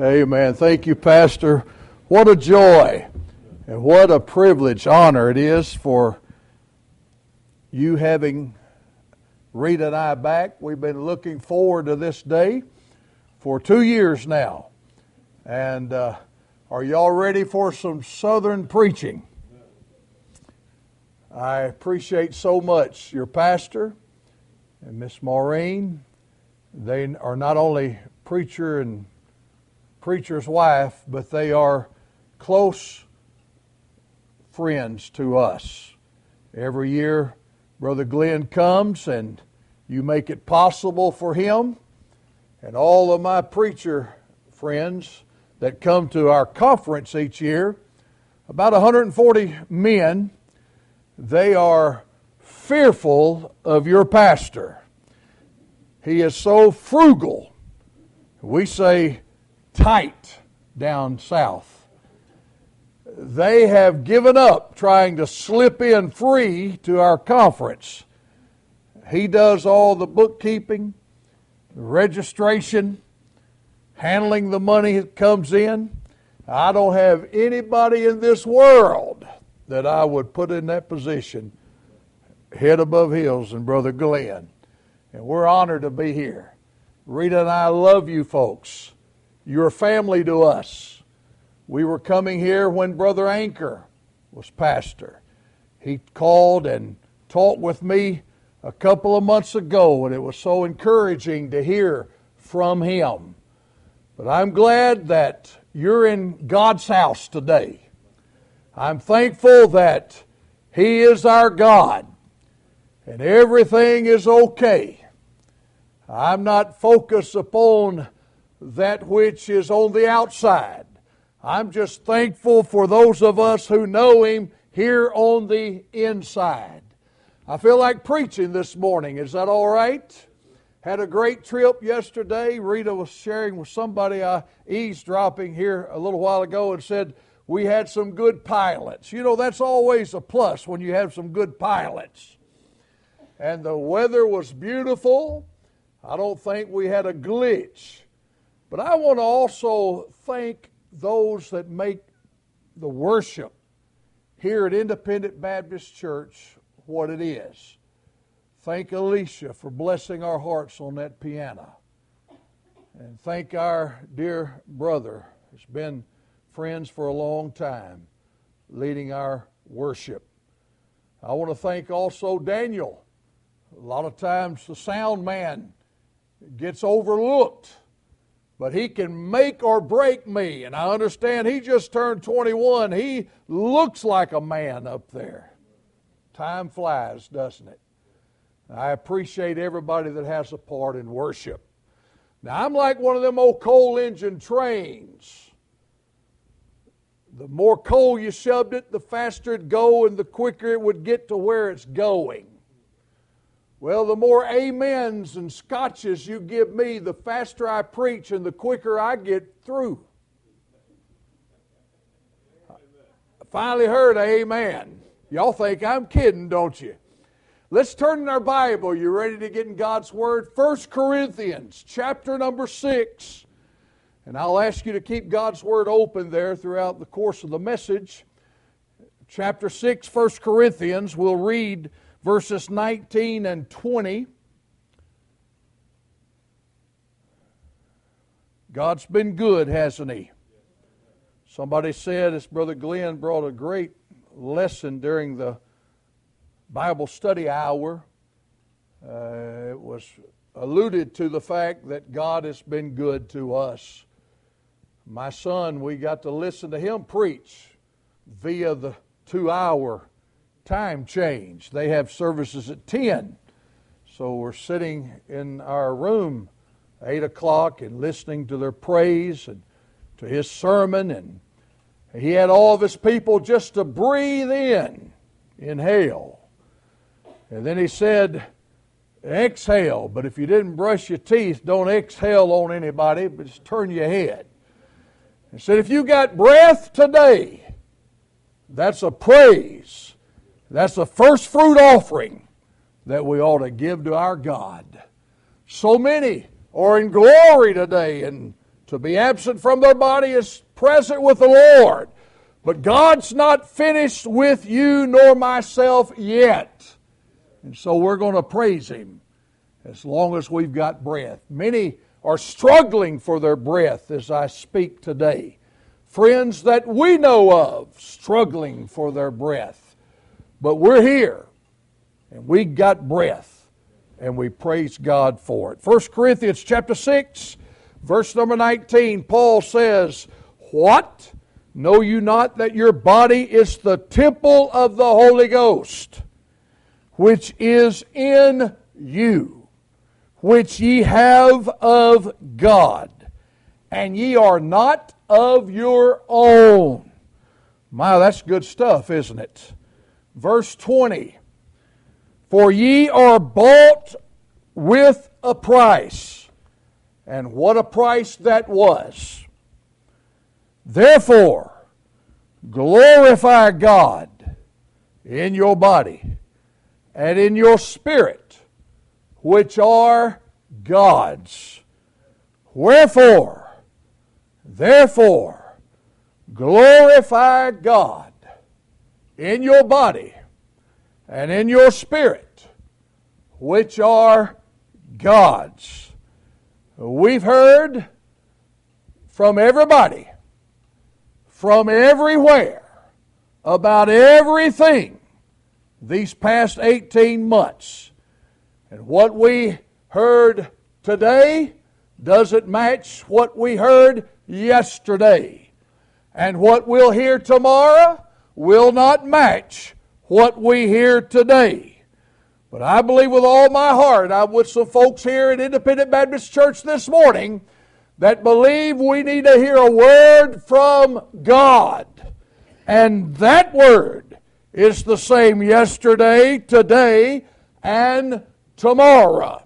Amen. Thank you, Pastor. What a joy and what a privilege, honor it is for you having Rita and I back. We've been looking forward to this day for 2 years now. And are y'all ready for some Southern preaching? I appreciate so much your pastor and Miss Maureen. They are not only preacher and preacher's wife, but they are close friends to us. Every year, Brother Glenn comes and you make it possible for him. And all of my preacher friends that come to our conference each year, about 140 men, they are fearful of your pastor. He is so frugal. We say tight down south. They have given up trying to slip in free to our conference. He does all the bookkeeping, the registration, handling the money that comes in. I don't have anybody in this world that I would put in that position, head above heels, and Brother Glenn. And we're honored to be here. Rita and I love you folks. You're family to us. We were coming here when Brother Anchor was pastor. He called and talked with me a couple of months ago, and it was so encouraging to hear from him. But I'm glad that you're in God's house today. I'm thankful that He is our God, and everything is okay. I'm not focused upon that which is on the outside. I'm just thankful for those of us who know Him here on the inside. I feel like preaching this morning. Is that all right? Had a great trip yesterday. Rita was sharing with somebody eavesdropping here a little while ago and said we had some good pilots. You know, that's always a plus when you have some good pilots. And the weather was beautiful. I don't think we had a glitch. But I want to also thank those that make the worship here at Independent Baptist Church what it is. Thank Alicia for blessing our hearts on that piano. And thank our dear brother, who's been friends for a long time, leading our worship. I want to thank also Daniel. A lot of times the sound man gets overlooked, but he can make or break me. And I understand he just turned 21. He looks like a man up there. Time flies, doesn't it? I appreciate everybody that has a part in worship. Now, I'm like one of them old coal engine trains. The more coal you shoved it, the faster it'd go and the quicker it would get to where it's going. Well, the more amens and scotches you give me, the faster I preach and the quicker I get through. I finally heard an amen. Y'all think I'm kidding, don't you? Let's turn in our Bible. You ready to get in God's Word? 1 Corinthians chapter number 6. And I'll ask you to keep God's Word open there throughout the course of the message. Chapter 6, 1 Corinthians, we'll read verses 19 and 20. God's been good, hasn't He? Somebody said, as Brother Glenn brought a great lesson during the Bible study hour, it was alluded to the fact that God has been good to us. My son, we got to listen to him preach via the 2-hour time change. They have services at 10. So we're sitting in our room 8 o'clock and listening to their praise and to his sermon. And he had all of his people just to breathe in, inhale. And then he said, exhale. But if you didn't brush your teeth, don't exhale on anybody, but just turn your head. He said, if you got breath today, that's a praise. That's a first fruit offering that we ought to give to our God. So many are in glory today and To be absent from their body is present with the Lord. But God's not finished with you nor myself yet. And so we're going to praise Him as long as we've got breath. Many are struggling for their breath as I speak today. Friends that we know of struggling for their breath. But we're here, and we got breath, and we praise God for it. 1 Corinthians chapter 6, verse number 19, Paul says, "What? Know you not that your body is the temple of the Holy Ghost, which is in you, which ye have of God, and ye are not of your own." My, that's good stuff, isn't it? Verse 20, "For ye are bought with a price." And what a price that was. "Therefore, glorify God in your body and in your spirit, which are God's. Wherefore, therefore, glorify God in your body and in your spirit, which are God's." We've heard from everybody, from everywhere, about everything these past 18 months. And what we heard today doesn't match what we heard yesterday. And what we'll hear tomorrow will not match what we hear today. But I believe with all my heart, I'm with some folks here at Independent Baptist Church this morning that believe we need to hear a word from God. And that word is the same yesterday, today, and tomorrow.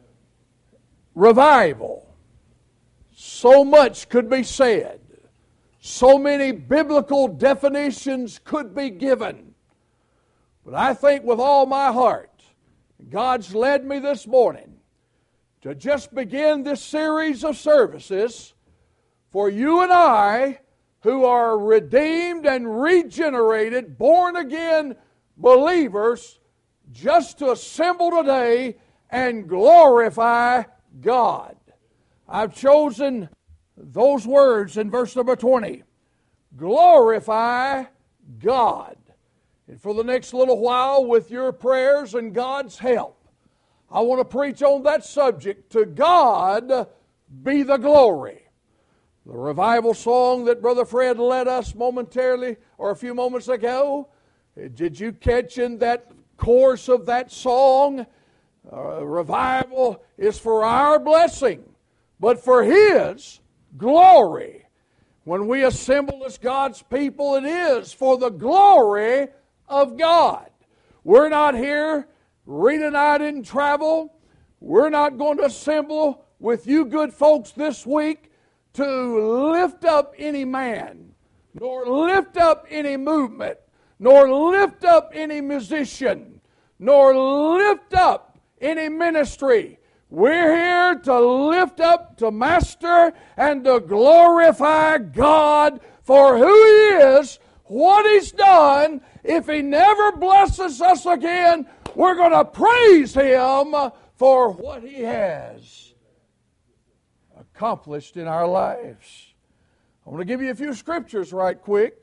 Revival. So much could be said. So many biblical definitions could be given. But I think with all my heart, God's led me this morning to just begin this series of services for you and I who are redeemed and regenerated, born again believers, just to assemble today and glorify God. I've chosen those words in verse number 20. Glorify God. And for the next little while, with your prayers and God's help, I want to preach on that subject. To God be the glory. The revival song that Brother Fred led us momentarily, or a few moments ago, did you catch in that chorus of that song? Revival is for our blessing, but for His glory. When we assemble as God's people, it is for the glory of God. We're not here. Rita and I didn't travel. We're not going to assemble with you good folks this week to lift up any man, nor lift up any movement, nor lift up any musician, nor lift up any ministry. We're here to lift up to Master and to glorify God for who He is, what He's done. If He never blesses us again, we're going to praise Him for what He has accomplished in our lives. I want to give you a few scriptures right quick.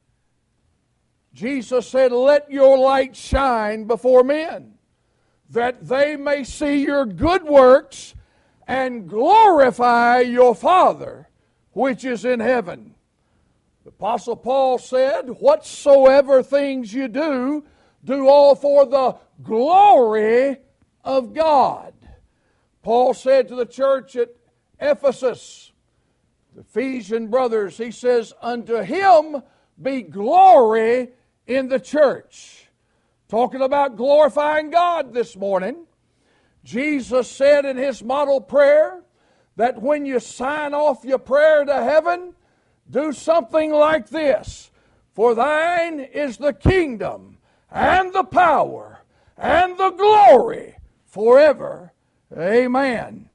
Jesus said, "Let your light shine before men, that they may see your good works and glorify your Father which is in heaven." The Apostle Paul said, "Whatsoever things you do, do all for the glory of God." Paul said to the church at Ephesus, the Ephesian brothers, he says, "Unto Him be glory in the church." Talking about glorifying God this morning, Jesus said in His model prayer that when you sign off your prayer to heaven, do something like this: "For thine is the kingdom and the power and the glory forever. Amen."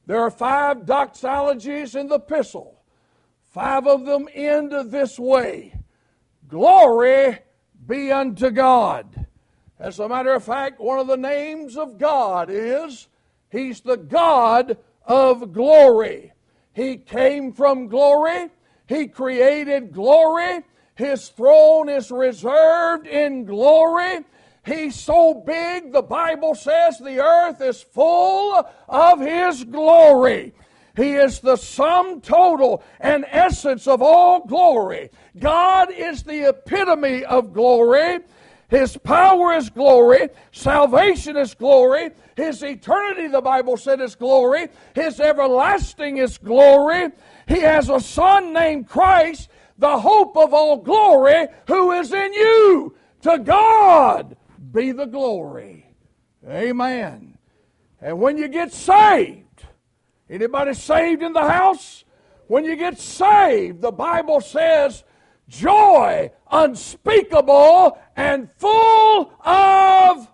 There are 5 doxologies in the epistle. 5 of them end this way. Glory be unto God. As a matter of fact, one of the names of God is, He's the God of glory. He came from glory. He created glory. His throne is reserved in glory. He's so big, the Bible says the earth is full of His glory. He is the sum total and essence of all glory. God is the epitome of glory. His power is glory. Salvation is glory. His eternity, the Bible said, is glory. His everlasting is glory. He has a Son named Christ, the hope of all glory, who is in you. To God be the glory. Amen. And when you get saved, anybody saved in the house? When you get saved, the Bible says, joy unspeakable and full of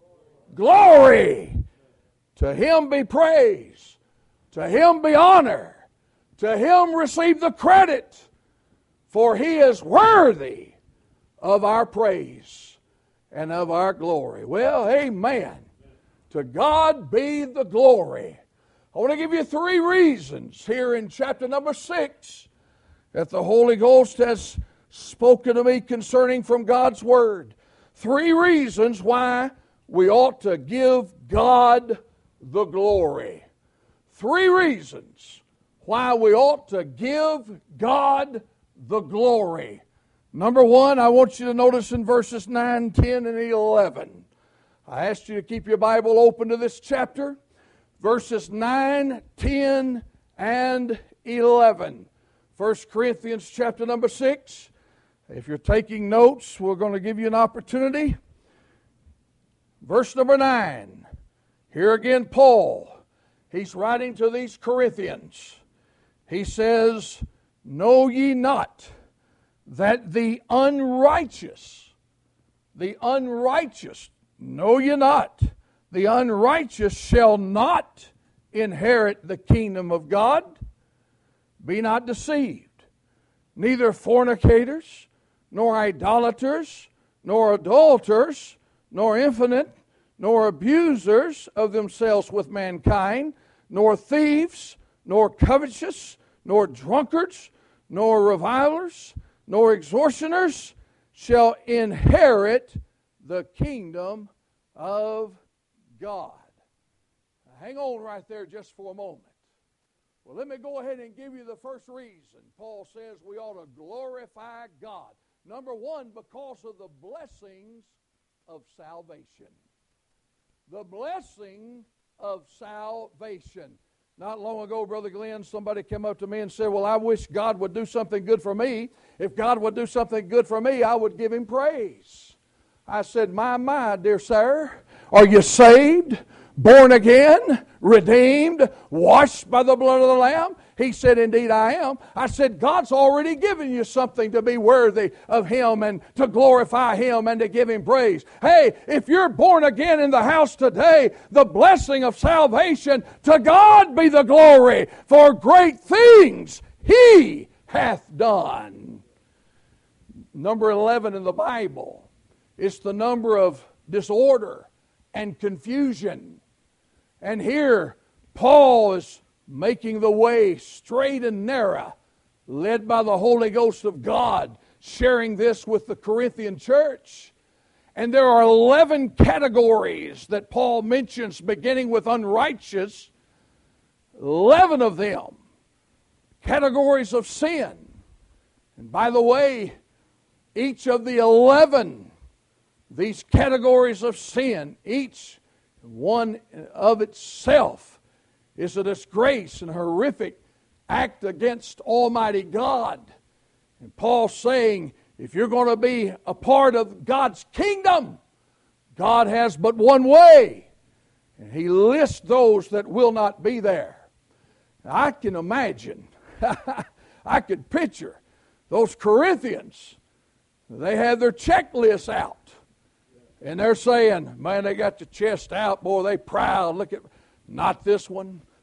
glory. To Him be praise. To Him be honor. To Him receive the credit. For He is worthy of our praise and of our glory. Well, amen. To God be the glory. I want to give you 3 reasons here in chapter number 6 that the Holy Ghost has spoken to me concerning from God's Word. 3 reasons why we ought to give God the glory. 3 reasons why we ought to give God the glory. Number 1, I want you to notice in verses 9, 10, and 11. I asked you to keep your Bible open to this chapter. Verses 9, 10, and 11. 1 Corinthians chapter number 6. If you're taking notes, we're going to give you an opportunity. Verse number 9. Here again, Paul. He's writing to these Corinthians. He says, know ye not that the unrighteous, know ye not, the unrighteous shall not inherit the kingdom of God? Be not deceived. Neither fornicators, nor idolaters, nor adulterers, nor infident, nor abusers of themselves with mankind, nor thieves, nor covetous, nor drunkards, nor revilers, nor extortioners shall inherit the kingdom of God. Now, hang on right there just for a moment. Well, let me go ahead and give you the first reason. Paul says we ought to glorify God. Number 1, because of the blessings of salvation. The blessing of salvation. Not long ago, Brother Glenn, somebody came up to me and said, well, I wish God would do something good for me. If God would do something good for me, I would give Him praise. I said, my, dear sir, are you saved, born again, redeemed, washed by the blood of the Lamb? He said, indeed I am. I said, God's already given you something to be worthy of Him and to glorify Him and to give Him praise. Hey, if you're born again in the house today, the blessing of salvation, to God be the glory, for great things He hath done. Number 11 in the Bible, it's the number of disorder and confusion. And here, Paul is making the way straight and narrow, led by the Holy Ghost of God, sharing this with the Corinthian church. And there are 11 categories that Paul mentions, beginning with unrighteous. 11 of them, categories of sin. And by the way, each of the 11, these categories of sin, each one of itself, is a disgrace and horrific act against Almighty God. And Paul's saying, if you're going to be a part of God's kingdom, God has but one way. And He lists those that will not be there. Now, I can imagine, I could picture those Corinthians. They had their checklists out. And they're saying, man, they got the chest out. Boy, they proud. Look at, not this one.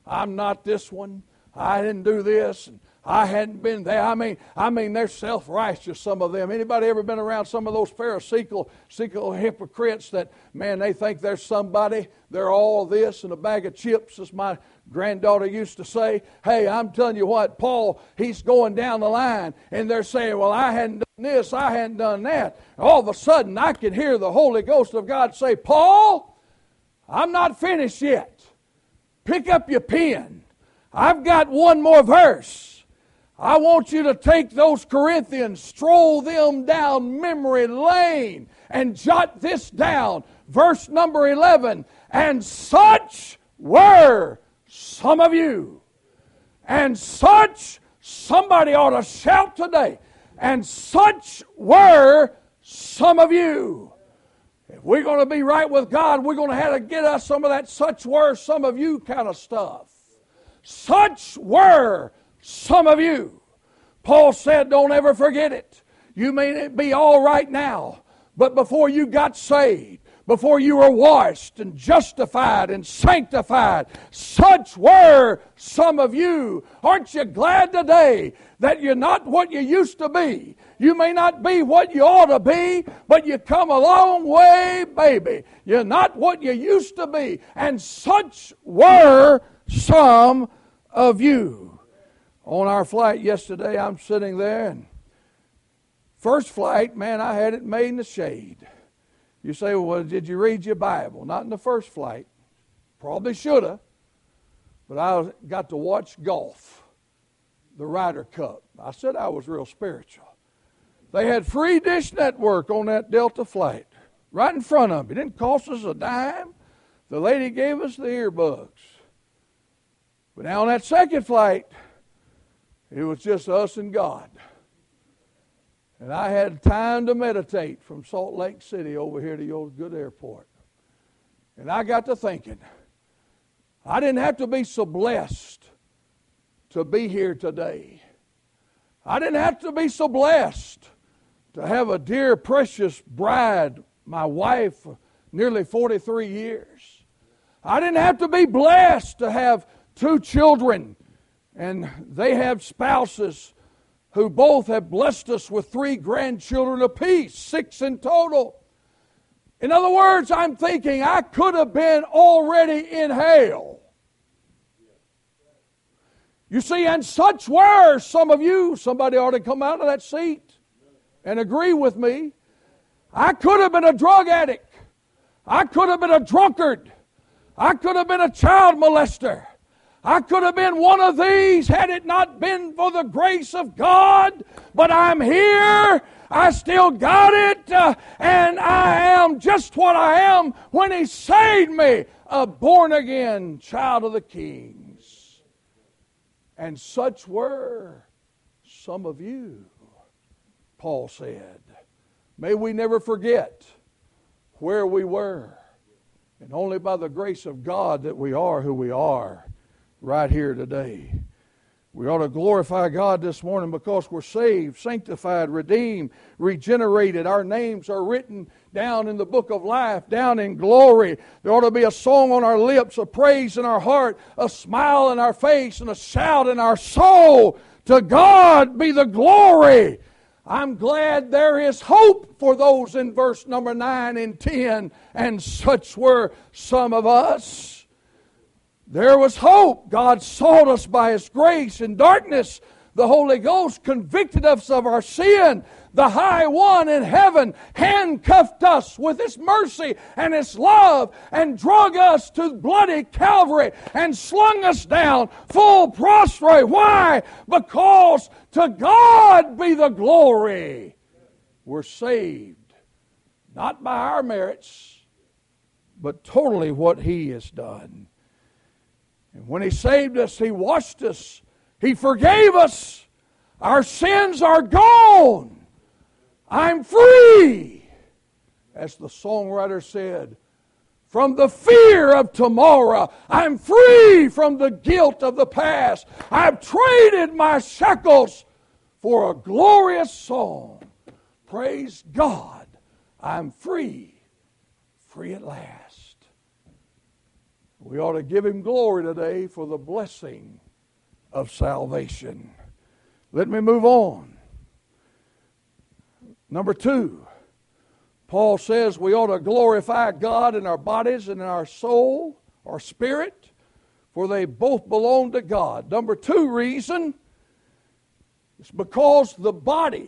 I'm not this one. I didn't do this. And I hadn't been there. I mean, they're self-righteous, some of them. Anybody ever been around some of those Pharisaical hypocrites that, man, they think they're somebody. They're all this and a bag of chips, as my granddaughter used to say. Hey, I'm telling you what, Paul, he's going down the line, and they're saying, well, I hadn't done this, I hadn't done that. All of a sudden, I can hear the Holy Ghost of God say, Paul, I'm not finished yet. Pick up your pen. I've got one more verse. I want you to take those Corinthians, stroll them down memory lane, and jot this down. Verse number 11. And such were some of you. And such, somebody ought to shout today. And such were some of you. If we're going to be right with God, we're going to have to get us some of that such were some of you kind of stuff. Such were some of you. Paul said, don't ever forget it. You may be all right now, but before you got saved, before you were washed and justified and sanctified, such were some of you. Aren't you glad today that you're not what you used to be? You may not be what you ought to be, but you come a long way, baby. You're not what you used to be. And such were some of you. On our flight yesterday, I'm sitting there, and first flight, man, I had it made in the shade. You say, well, did you read your Bible? Not in the first flight. Probably should have. But I got to watch golf, the Ryder Cup. I said I was real spiritual. They had free Dish Network on that Delta flight, right in front of me. It didn't cost us a dime. The lady gave us the earbuds. But now on that second flight, it was just us and God. And I had time to meditate from Salt Lake City over here to your good airport. And I got to thinking, I didn't have to be so blessed to be here today. I didn't have to be so blessed to have a dear, precious bride, my wife, for nearly 43 years. I didn't have to be blessed to have 2 children, and they have spouses who both have blessed us with 3 grandchildren apiece, 6 in total. In other words, I'm thinking I could have been already in hell. You see, and such were some of you. Somebody ought to come out of that seat and agree with me. I could have been a drug addict. I could have been a drunkard. I could have been a child molester. I could have been one of these had it not been for the grace of God. But I'm here. I still got it. And I am just what I am when He saved me. A born-again child of the Kings. And such were some of you, Paul said. May we never forget where we were. And only by the grace of God that we are who we are right here today. We ought to glorify God this morning because we're saved, sanctified, redeemed, regenerated. Our names are written down in the book of life, down in glory. There ought to be a song on our lips, a praise in our heart, a smile in our face, and a shout in our soul. To God be the glory. I'm glad there is hope for those in verse number 9 and 10, and such were some of us. There was hope. God sought us by His grace. In darkness, the Holy Ghost convicted us of our sin. The High One in heaven handcuffed us with His mercy and His love and drug us to bloody Calvary and slung us down full prostrate. Why? Because to God be the glory. We're saved, not by our merits, but totally what He has done. And when He saved us, He washed us. He forgave us. Our sins are gone. I'm free. As the songwriter said, from the fear of tomorrow, I'm free from the guilt of the past. I've traded my shackles for a glorious song. Praise God, I'm free, free at last. We ought to give Him glory today for the blessing of salvation. Let me move on. Number 2, Paul says we ought to glorify God in our bodies and in our soul, our spirit, for they both belong to God. Number 2 reason is because the body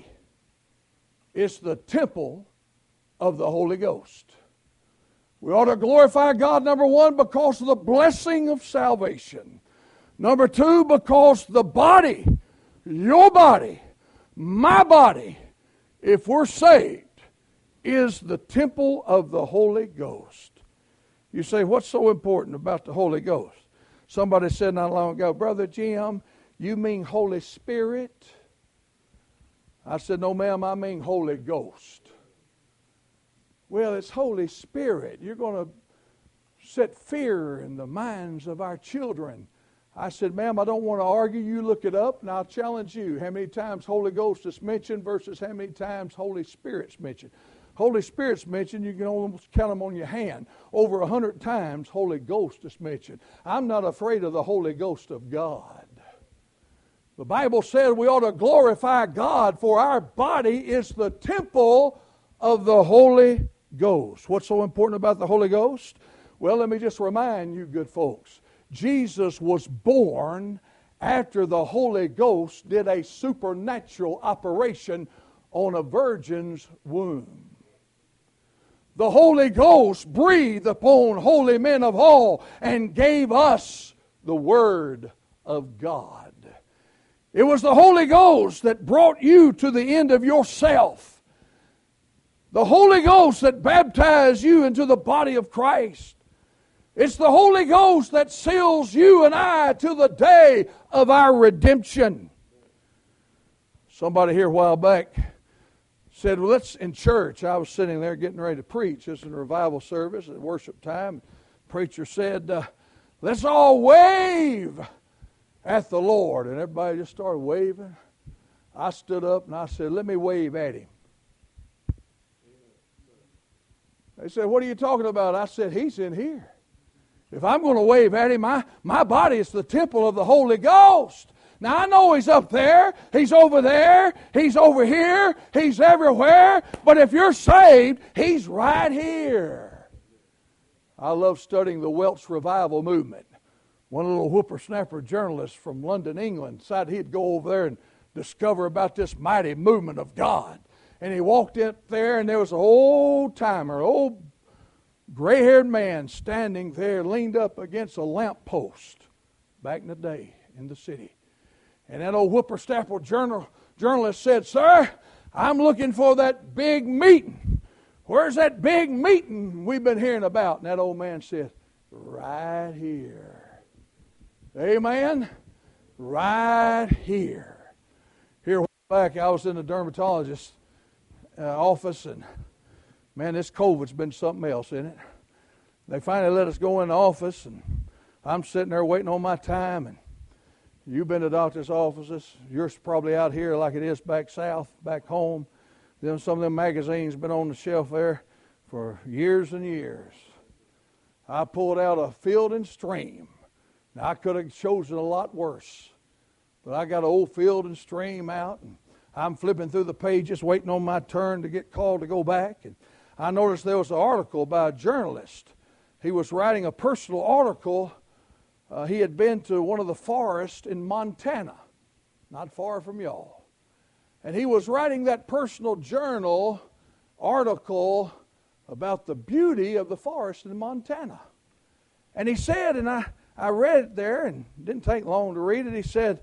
is the temple of the Holy Ghost. We ought to glorify God, number 1, because of the blessing of salvation. Number 2, because the body, your body, my body, if we're saved, is the temple of the Holy Ghost. You say, what's so important about the Holy Ghost? Somebody said not long ago, Brother Jim, you mean Holy Spirit? I said, no ma'am, I mean Holy Ghost. Well, it's Holy Spirit. You're going to set fear in the minds of our children. I said, ma'am, I don't want to argue. You look it up, and I'll challenge you. How many times Holy Ghost is mentioned versus how many times Holy Spirit's mentioned? Holy Spirit's mentioned, you can almost count them on your hand. Over 100 times Holy Ghost is mentioned. I'm not afraid of the Holy Ghost of God. The Bible said we ought to glorify God, for our body is the temple of the Holy Ghost. What's so important about the Holy Ghost? Well, let me just remind you good folks. Jesus was born after the Holy Ghost did a supernatural operation on a virgin's womb. The Holy Ghost breathed upon holy men of all and gave us the Word of God. It was the Holy Ghost that brought you to the end of yourself. The Holy Ghost that baptized you into the body of Christ. It's the Holy Ghost that seals you and I to the day of our redemption. Somebody here a while back said, well, let's in church. I was sitting there getting ready to preach. This is a revival service at worship time. The preacher said, let's all wave at the Lord. And everybody just started waving. I stood up and I said, let me wave at Him. They said, what are you talking about? I said, He's in here. If I'm going to wave at Him, my body is the temple of the Holy Ghost. Now, I know He's up there, He's over there, He's over here, He's everywhere. But if you're saved, He's right here. I love studying the Welsh revival movement. One little whippersnapper journalist from London, England, decided he'd go over there and discover about this mighty movement of God. And he walked in there, and there was an old-timer, old gray-haired man standing there, leaned up against a lamp post back in the day in the city. And that old whippersnapper journalist said, sir, I'm looking for that big meeting. Where's that big meeting we've been hearing about? And that old man said, right here. Amen? Right here. Here back, I was in the dermatologist office, and man, this COVID's been something else, isn't it? They finally let us go in the office, and I'm sitting there waiting on my time, and you've been to doctor's offices. Yours probably out here like it is back south, back home. Then some of them magazines been on the shelf there for years and years. I pulled out a Field and Stream. Now, I could have chosen a lot worse, but I got an old Field and Stream out, and I'm flipping through the pages, waiting on my turn to get called to go back. And I noticed there was an article by a journalist. He was writing a personal article. He had been to one of the forests in Montana, not far from y'all. And he was writing that personal journal article about the beauty of the forest in Montana. And he said, and I read it there, and it didn't take long to read it. He said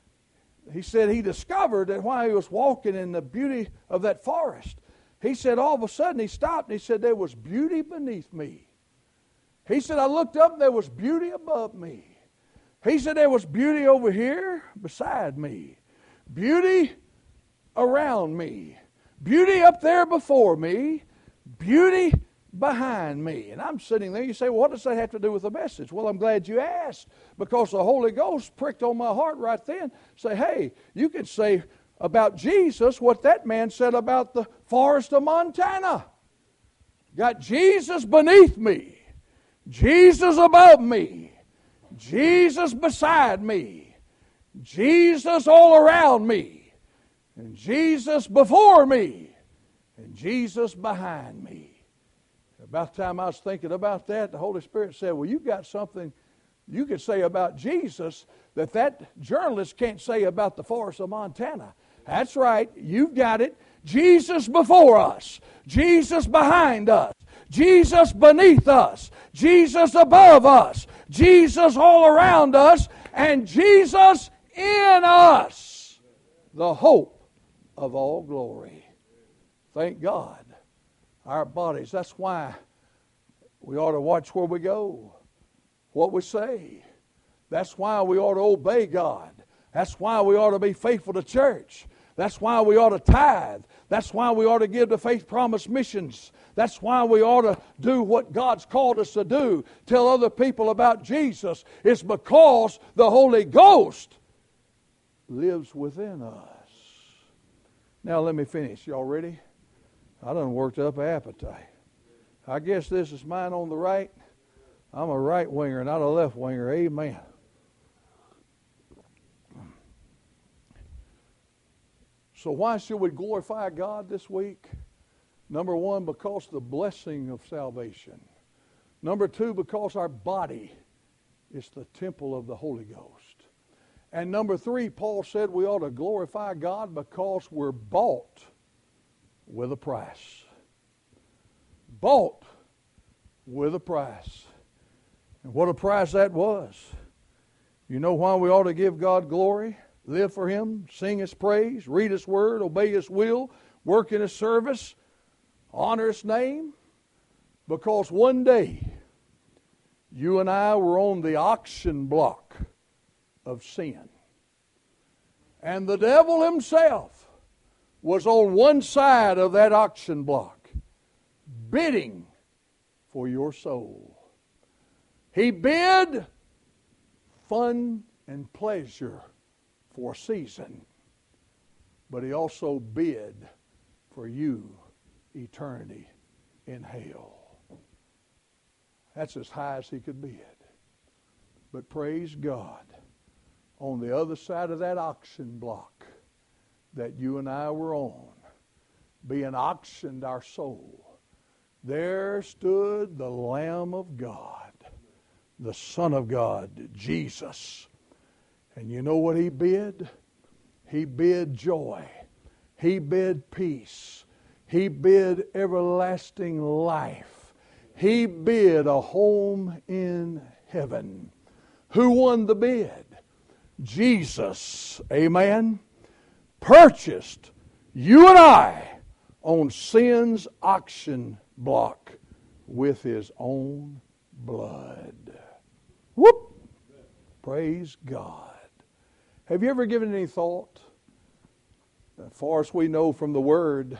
he discovered that while he was walking in the beauty of that forest, he said all of a sudden he stopped and he said there was beauty beneath me. He said I looked up and there was beauty above me. He said there was beauty over here beside me. Beauty around me. Beauty up there before me. Beauty behind me. And I'm sitting there. You say, well, what does that have to do with the message? Well, I'm glad you asked, because the Holy Ghost pricked on my heart right then. Say, hey, you could say about Jesus what that man said about the forest of Montana. Got Jesus beneath me. Jesus above me, Jesus beside me, Jesus all around me, and Jesus before me, and Jesus behind me. About the time I was thinking about that, the Holy Spirit said, well, you've got something you could say about Jesus that journalist can't say about the forests of Montana. That's right, you've got it. Jesus before us, Jesus behind us, Jesus beneath us, Jesus above us, Jesus all around us, and Jesus in us, the hope of all glory. Thank God. Our bodies, that's why we ought to watch where we go, what we say. That's why we ought to obey God. That's why we ought to be faithful to church. That's why we ought to tithe. That's why we ought to give to Faith Promise Missions. That's why we ought to do what God's called us to do. Tell other people about Jesus. It's because the Holy Ghost lives within us. Now let me finish. Y'all ready? I done worked up an appetite. I guess this is mine on the right. I'm a right winger, not a left winger. Amen. So why should we glorify God this week? Number one, because the blessing of salvation. Number two, because our body is the temple of the Holy Ghost. And number three, Paul said we ought to glorify God because we're bought with a price. Bought with a price. And what a price that was. You know why we ought to give God glory? Live for Him, sing His praise, read His Word, obey His will, work in His service, honor His name. Because one day, you and I were on the auction block of sin. And the devil himself was on one side of that auction block, bidding for your soul. He bid fun and pleasure for a season, but he also bid for you eternity in hell. That's as high as he could bid. But praise God, on the other side of that auction block that you and I were on, being auctioned our soul, there stood the Lamb of God, the Son of God, Jesus. And you know what He bid? He bid joy. He bid peace. He bid everlasting life. He bid a home in heaven. Who won the bid? Jesus, amen, purchased you and I on sin's auction block with His own blood. Whoop! Praise God. Have you ever given any thought? As far as we know from the Word,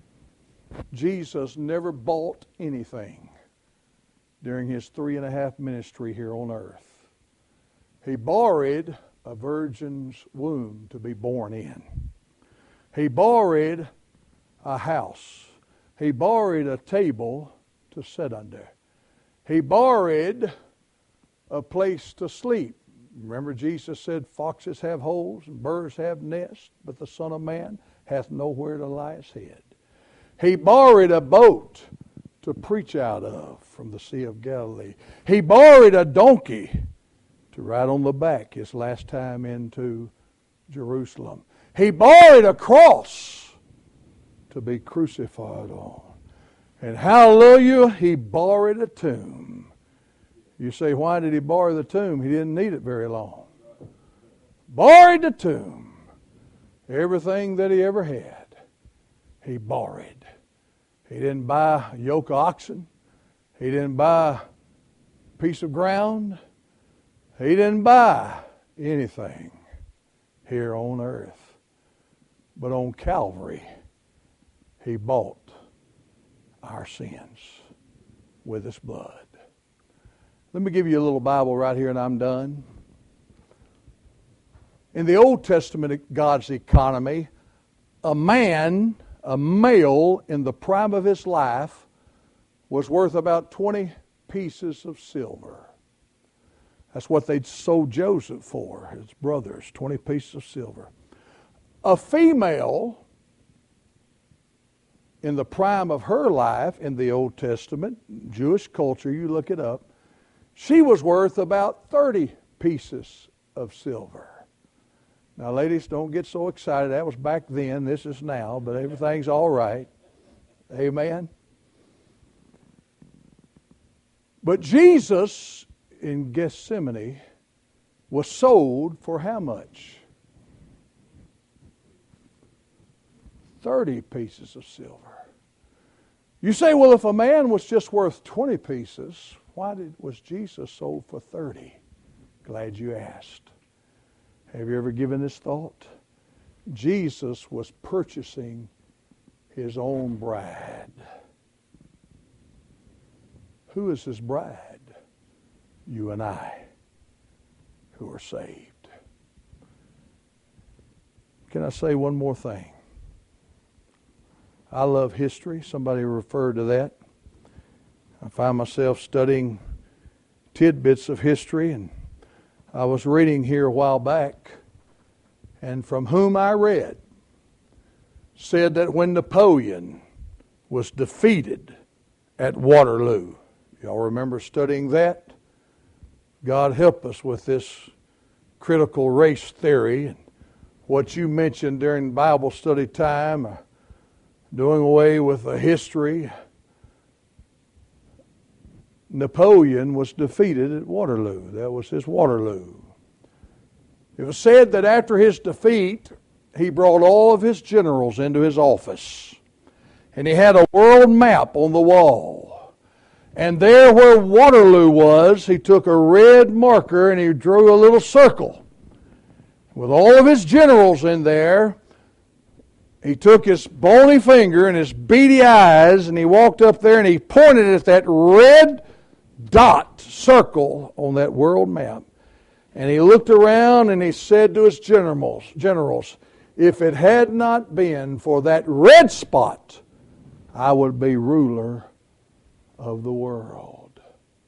Jesus never bought anything during His 3.5 ministry here on earth. He borrowed a virgin's womb to be born in. He borrowed a house. He borrowed a table to sit under. He borrowed a place to sleep. Remember, Jesus said, foxes have holes and birds have nests, but the Son of Man hath nowhere to lie his head. He borrowed a boat to preach out of from the Sea of Galilee. He borrowed a donkey to ride on the back his last time into Jerusalem. He borrowed a cross to be crucified on. And hallelujah, He borrowed a tomb. You say, why did He borrow the tomb? He didn't need it very long. Borrowed the tomb. Everything that He ever had, He borrowed. He didn't buy a yoke of oxen. He didn't buy a piece of ground. He didn't buy anything here on earth. But on Calvary, He bought our sins with His blood. Let me give you a little Bible right here and I'm done. In the Old Testament, God's economy, a male in the prime of his life was worth about 20 pieces of silver. That's what they'd sold Joseph for, his brothers, 20 pieces of silver. A female in the prime of her life in the Old Testament, Jewish culture, you look it up, she was worth about 30 pieces of silver. Now, ladies, don't get so excited. That was back then. This is now, but everything's all right. Amen? But Jesus in Gethsemane was sold for how much? 30 pieces of silver. You say, well, if a man was just worth 20 pieces, why was Jesus sold for 30? Glad you asked. Have you ever given this thought? Jesus was purchasing his own bride. Who is his bride? You and I, who are saved. Can I say one more thing? I love history. Somebody referred to that. I find myself studying tidbits of history, and I was reading here a while back, and from whom I read, said that when Napoleon was defeated at Waterloo, y'all remember studying that? God help us with this critical race theory and what you mentioned during Bible study time, doing away with the history. Napoleon was defeated at Waterloo. That was his Waterloo. It was said that after his defeat, he brought all of his generals into his office. And he had a world map on the wall. And there where Waterloo was, he took a red marker and he drew a little circle. With all of his generals in there, he took his bony finger and his beady eyes and he walked up there and he pointed at that red dot circle on that world map. And he looked around and he said to his generals, if it had not been for that red spot, I would be ruler of the world.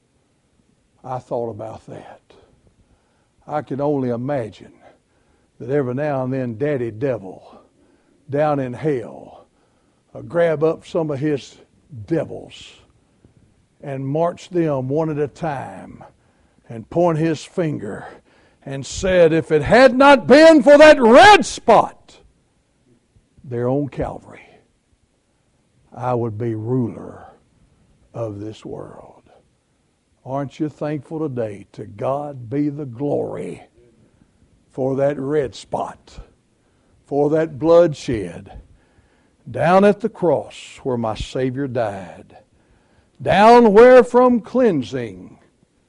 I thought about that. I can only imagine that every now and then Daddy Devil down in hell will grab up some of his devils and march them one at a time and point his finger and said, if it had not been for that red spot there on Calvary, I would be ruler of this world. Aren't you thankful today? To God be the glory for that red spot, for that bloodshed down at the cross where my Savior died, down where from cleansing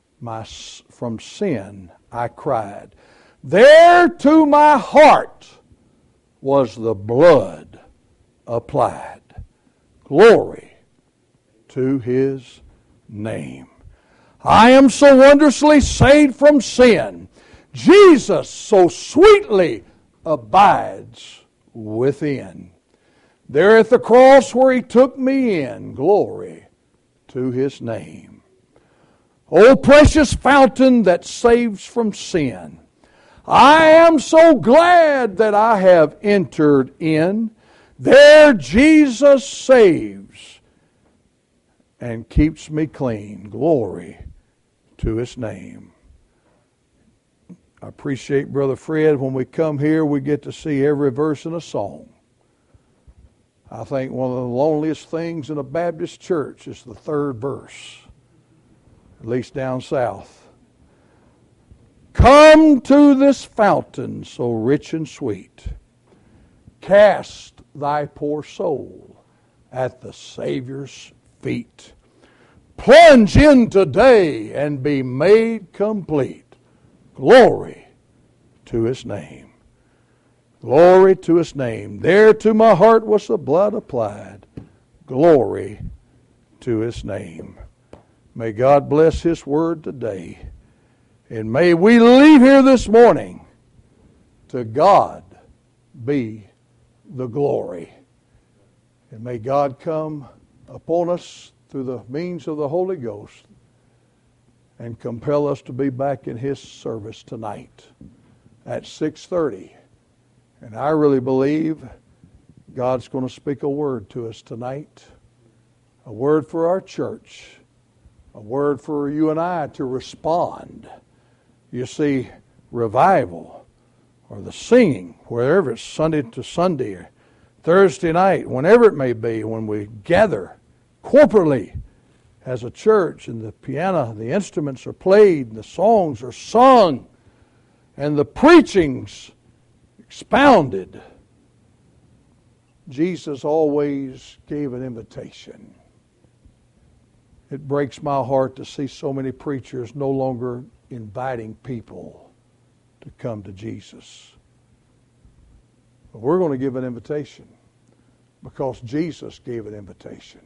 from sin I cried. There to my heart was the blood applied. Glory to his name. I am so wondrously saved from sin. Jesus so sweetly abides within. There at the cross where he took me in. Glory to his name. O precious fountain that saves from sin. I am so glad that I have entered in. There Jesus saves and keeps me clean. Glory to his name. I appreciate Brother Fred. When we come here, we get to see every verse in a song. I think one of the loneliest things in a Baptist church is the third verse, at least down south. Come to this fountain so rich and sweet. Cast thy poor soul at the Savior's feet. Plunge in today and be made complete. Glory to his name. Glory to his name. There to my heart was the blood applied. Glory to his name. May God bless his word today. And may we leave here this morning. To God be the glory. And may God come upon us through the means of the Holy Ghost and compel us to be back in His service tonight at 6:30. And I really believe God's going to speak a word to us tonight, a word for our church, a word for you and I to respond. You see, revival or the singing, wherever it's Sunday to Sunday or Thursday night, whenever it may be, when we gather corporately as a church and the piano, the instruments are played and the songs are sung and the preachings expounded, Jesus always gave an invitation. It breaks my heart to see so many preachers no longer inviting people to come to Jesus. But we're going to give an invitation because Jesus gave an invitation.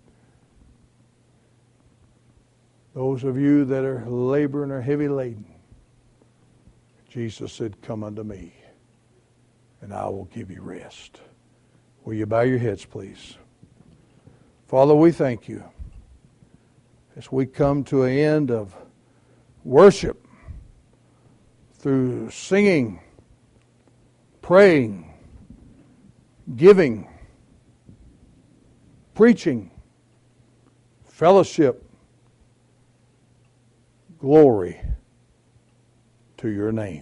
Those of you that are laboring or heavy laden, Jesus said, "Come unto me, and I will give you rest." Will you bow your heads, please? Father, we thank you as we come to an end of worship through singing, praying, giving, preaching, fellowship. Glory to your name.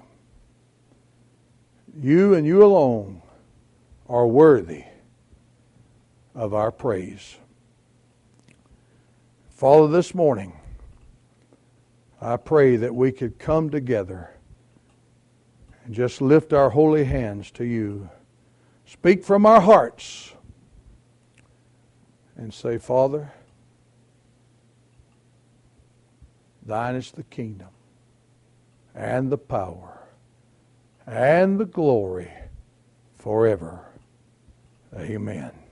You and you alone are worthy of our praise. Father, this morning, I pray that we could come together and just lift our holy hands to you, speak from our hearts, and say, Father, thine is the kingdom and the power and the glory forever. Amen.